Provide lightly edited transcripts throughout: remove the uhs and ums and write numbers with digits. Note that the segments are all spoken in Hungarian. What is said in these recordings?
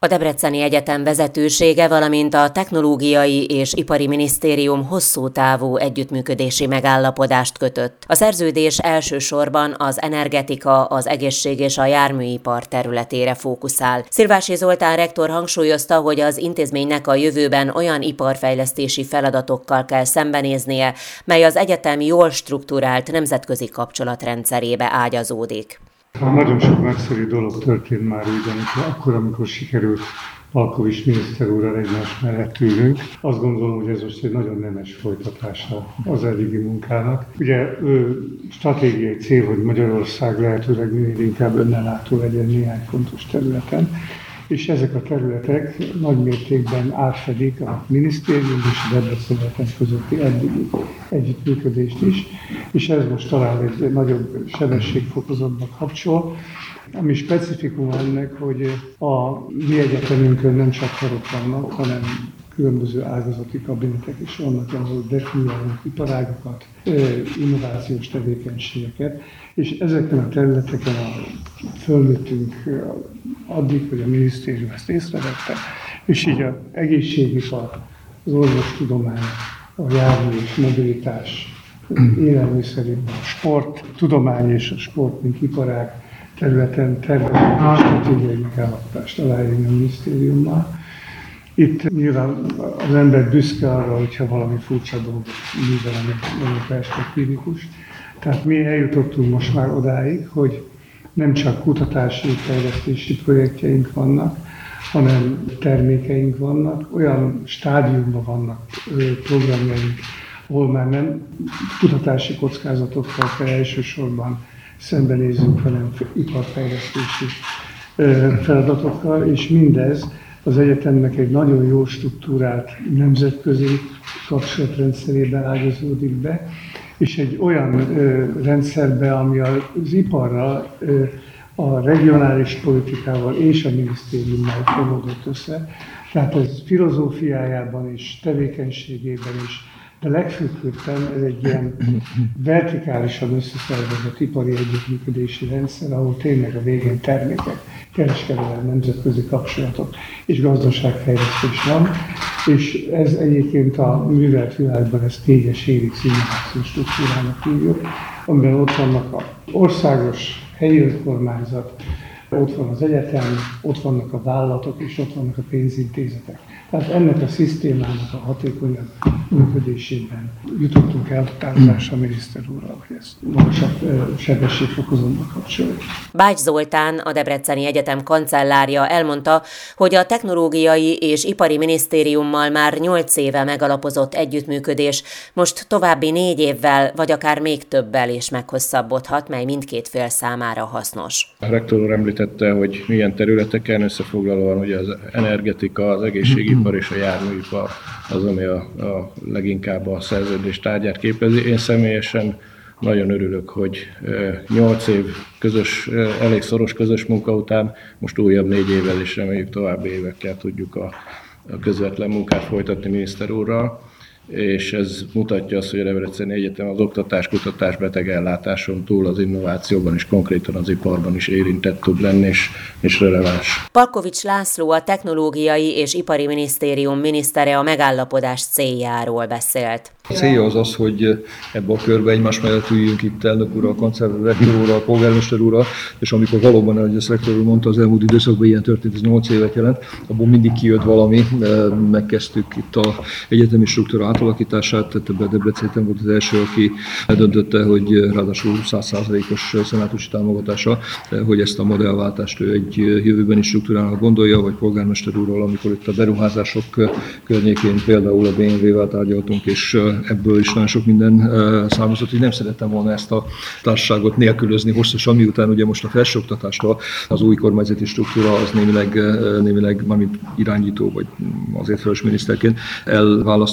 A Debreceni Egyetem vezetősége, valamint a Technológiai és Ipari Minisztérium hosszú távú együttműködési megállapodást kötött. A szerződés elsősorban az energetika, az egészség és a járműipar területére fókuszál. Szilvási Zoltán rektor hangsúlyozta, hogy az intézménynek a jövőben olyan iparfejlesztési feladatokkal kell szembenéznie, mely az egyetem jól strukturált nemzetközi kapcsolatrendszerébe ágyazódik. Nagyon sok nagyszerű dolog történt már akkor, amikor sikerült Palkovics miniszter úrral egymás mellett ülünk. Azt gondolom, hogy ez most egy nagyon nemes folytatása az eddigi munkának. Ugye stratégiai cél, hogy Magyarország lehetőleg minél inkább önellátó legyen néhány fontos területen, és ezek a területek nagy mértékben átfedik a minisztérium és a Debreceni Egyetem közötti eddigi együttműködést is, és ez most talán egy nagyobb sebességfokozatba kapcsol. Ami specifikum ennek, hogy a mi egyetemünkön nem csak karok vannak, hanem különböző ágazati kabinetek is vannak, ahol definiálnak iparágokat, innovációs tevékenységeket, és ezeken a területeken fölnőttünk addig, hogy a minisztérium ezt észrevette, és így az egészségipar, az orvostudomány, a jármű és mobilitás, élelmiszeripar, a sport, tudomány és a sport, mint iparág területen tervezett stratégiai megállapodást aláírni a minisztériummal. Itt nyilván az ember büszke arra, hogyha valami furcsa dolgot művel, ami perspektívikus. Tehát mi eljutottunk most már odáig, hogy nem csak kutatási, fejlesztési projektjeink vannak, hanem termékeink vannak, olyan stádiumban vannak programjaink, ahol már nem kutatási kockázatokkal kell elsősorban szembenézünk, hanem iparfejlesztési feladatokkal, és mindez az egyetemnek egy nagyon jó struktúrált nemzetközi kapcsolatrendszerében ágyazódik be, és egy olyan rendszerbe, ami az iparral, a regionális politikával és a minisztériummal fonódott össze. Tehát ez filozófiájában is, tevékenységében is, de legfőképpen ez egy ilyen vertikálisan összeszervezett ipari együttműködési rendszer, ahol tényleg a végén termékek, kereskedelem, nemzetközi kapcsolatok és gazdaságfejlesztés van, és ez egyébként a művelt világban ezt 4-es Helix innovációs struktúrának hívjuk, amiben ott vannak az országos helyi önkormányzat, ott van az egyetem, ott vannak a vállalatok és ott vannak a pénzintézetek. Tehát ennek a szisztémának a hatékonyabb működésében jutottunk el tárgyalásra a miniszter úrral, hogy ezt magasabb sebességfokozatba kapcsoljuk. Bács Zoltán, a Debreceni Egyetem kancellárja elmondta, hogy a Technológiai és Ipari Minisztériummal már 8 éve megalapozott együttműködés most további 4 évvel, vagy akár még többel is meghosszabbodhat, mely mindkét fél számára hasznos. A rektor úr említette, hogy milyen területeken összefoglalóan, hogy az energetika, az egészségipar és a járműipar az, ami a leginkább a szerződés tárgyát képezi. Én személyesen nagyon örülök, hogy 8 év közös, elég szoros közös munka után most újabb 4 évvel és reméljük további évekkel tudjuk a közvetlen munkát folytatni miniszter úrral. És ez mutatja azt, hogy a Debreceni Egyetem az oktatás, kutatás, betegellátáson túl az innovációban és konkrétan az iparban is érintett tud lenni és releváns. Palkovics László, a Technológiai és Ipari Minisztérium minisztere a megállapodás céljáról beszélt. A célja az, hogy ebbe a körbe egymás mellett üljünk itt elnök úrral, kancellár rektor úrral, polgármester úrral, és amikor valóban, ahogy ezt rektor úr mondta, az elmúlt időszakban ilyen történt, ez 8 évet jelent, abból mindig kijött valami, megkezdtük itt az egyetemi struktúra átalakítását, tehát ebben a Debreceni Egyetem volt az első, aki eldöntötte, hogy ráadásul 100%-os szenátusi támogatása, hogy ezt a modellváltást ő egy jövőbeni struktúrának gondolja, vagy polgármester úrral, amikor itt a beruházások környékén például a BMW-vel tárgyaltunk, és ebből is nagyon sok minden származott, hogy nem szerettem volna ezt a társaságot nélkülözni hosszasan, miután ugye most a felsőoktatásra az új kormányzati struktúra az némileg mármint irányító, vagy azért felelős miniszterként elválasztott, viszont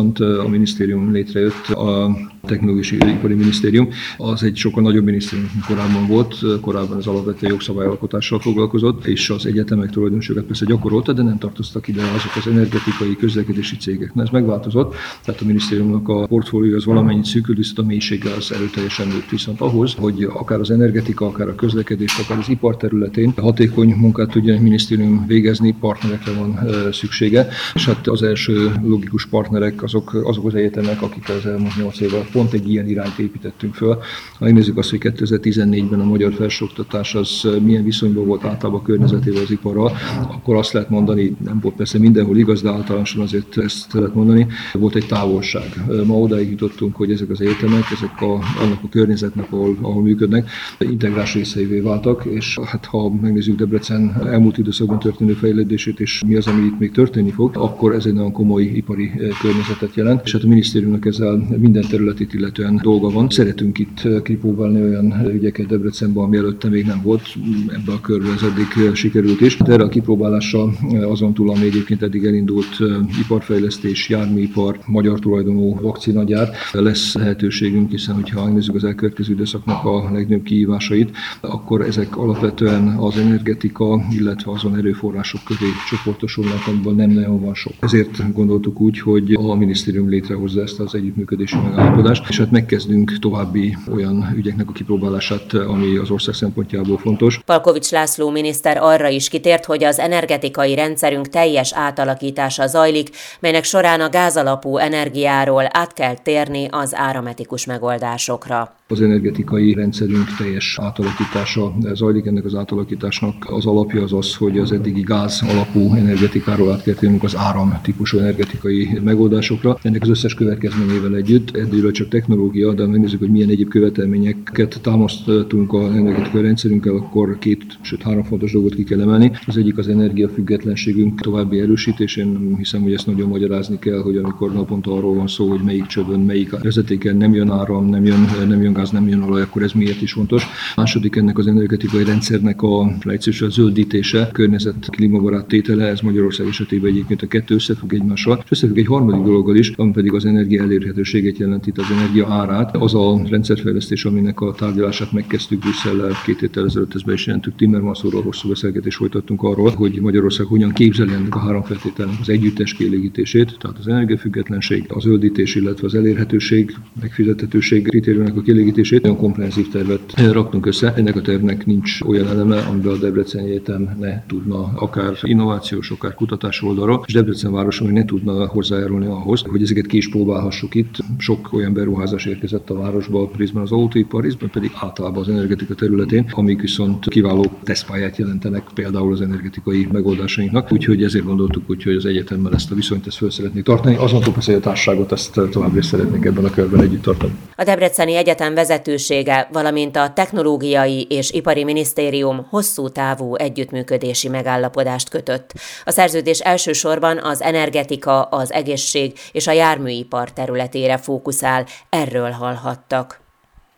viszont a minisztérium létrejött, a Technológiai és Ipari Minisztérium, az egy sokkal nagyobb minisztérium, mint korábban volt. Korábban az alapvető jogszabályalkotással foglalkozott, és az egyetemek tulajdonosokat persze gyakorolta, de nem tartoztak ide azok az energetikai, közlekedési cégek. Ez megváltozott, tehát a minisztériumnak a portfólió az valamennyit szűkült, viszont a mélysége az erőteljesen nőtt. Viszont ahhoz, hogy akár az energetika, akár a közlekedés, akár az ipar területén hatékony munkát tudjon egy minisztérium végezni, partnerekre van szüksége, és hát az első logikus partnerek azok az egyetemek, akik az elmúlt 8 év alatt pont egy ilyen irányt építettünk föl. Ha megnézzük azt, hogy 2014-ben a magyar felsőoktatás az milyen viszonyban volt általában a környezetével, az iparral, akkor azt lehet mondani, nem volt persze mindenhol igaz, de általánosan azért ezt lehet mondani, volt egy távolság. Ma odáig jutottunk, hogy ezek az egyetemek, annak a környezetnek, ahol működnek, integrás részeivé váltak, és hát ha megnézzük Debrecen elmúlt időszakban történő fejlődését, és mi az, ami itt még történni fog, akkor ez egy nagyon komoly ipari környezetet jelent, és hát a minisztériumnak ezzel minden területét illetően dolga van. Szeretünk itt kipróbálni olyan ügyeket Debrecenben, ami előtte még nem volt, ebben a körben ez eddig sikerült is. De erre a kipróbálásra azon túl, ami egyébként eddig elindult iparfejlesztés, járműipar, magyar tulajdonú vakcinagyár, lesz lehetőségünk, hiszen hogyha megnézzük az elkövetkező időszaknak a legnagyobb kihívásait, akkor ezek alapvetően az energetika, illetve azon erőforrások közé csoportosulnak, amiből nem nagyon van sok. Ezért gondoltuk úgy, hogy a minisztérium létrehozza ezt az együttműködési megállapodást, és hát megkezdünk további olyan ügyeknek a kipróbálását, ami az ország szempontjából fontos. Palkovics László miniszter arra is kitért, hogy az energetikai rendszerünk teljes átalakítása zajlik, melynek során a gázalapú energiáról át kell térni az árametikus megoldásokra. Az energetikai rendszerünk teljes átalakítása zajlik. Ennek az átalakításnak az alapja az, hogy az eddigi gáz alapú energetikáról át kell térnünk az áram típusú energetikai megoldásokra. Ennek az összes következményével együtt, eddigről csak technológia, de megnézzük, hogy milyen egyéb követelményeket támasztunk az energetikai rendszerünkkel, akkor 2, sőt 3 fontos dolgot ki kell emelni. Az egyik az energiafüggetlenségünk további erősítésén. Hiszem, hogy ezt nagyon magyarázni kell, hogy amikor naponta arról van szó, hogy melyik csövön, melyik vezetéken nem jön áram, nem jön gáz, nem jön olaj, akkor ez miért is fontos. Második ennek az energetikai rendszernek a zöldítése, környezet klímabarát tétele, ez Magyarország esetében egyébként a kettő összefügg egymással, és összefügg egy harmadik dologgal is, ami pedig az energia elérhetőséget jelent, itt az energia árát. Az a rendszerfejlesztés, aminek a tárgyalását megkezdtük Brüsszellel 2 héttel ezelőtt, ezt be is jelentük, Timmermans úrral hosszú beszélgetést folytattunk arról, hogy Magyarország hogyan képzeli ennek a 3 feltételnek az együttes kielégítését, tehát az energiafüggetlenség, a zöldítés, illetve az elérhetőség, megfizethetőség kritériumnak a kielégítését. Olyan komprehenzív tervet raktunk össze. Ennek a tervnek nincs olyan eleme, amiben a Debreceni Egyetem ne tudna akár innovációs, akár kutatás oldalról, és Debrecen városa még ne tudna hozzájárulni ahhoz, hogy ezeket ki is próbálhassuk itt. Sok olyan beruházás érkezett a városba, részben az autóipar, részben pedig általában az energetika területén, amik viszont kiváló tesztpályát jelentenek például az energetikai megoldásainknak. Úgyhogy ezért gondoltuk, hogy az egyetemmel ezt a viszonyt föl szeretnék tartani. Azon túl persze a társaságot ezt továbbra is szeretnék ebben a körben együtt tartani. A Debreceni Egyetem vezetősége, valamint a Technológiai és Ipari Minisztérium hosszú távú együttműködési megállapodást kötött. A szerződés elsősorban az energetika, az egészség és a járműipar területére fókuszál, erről hallhattak.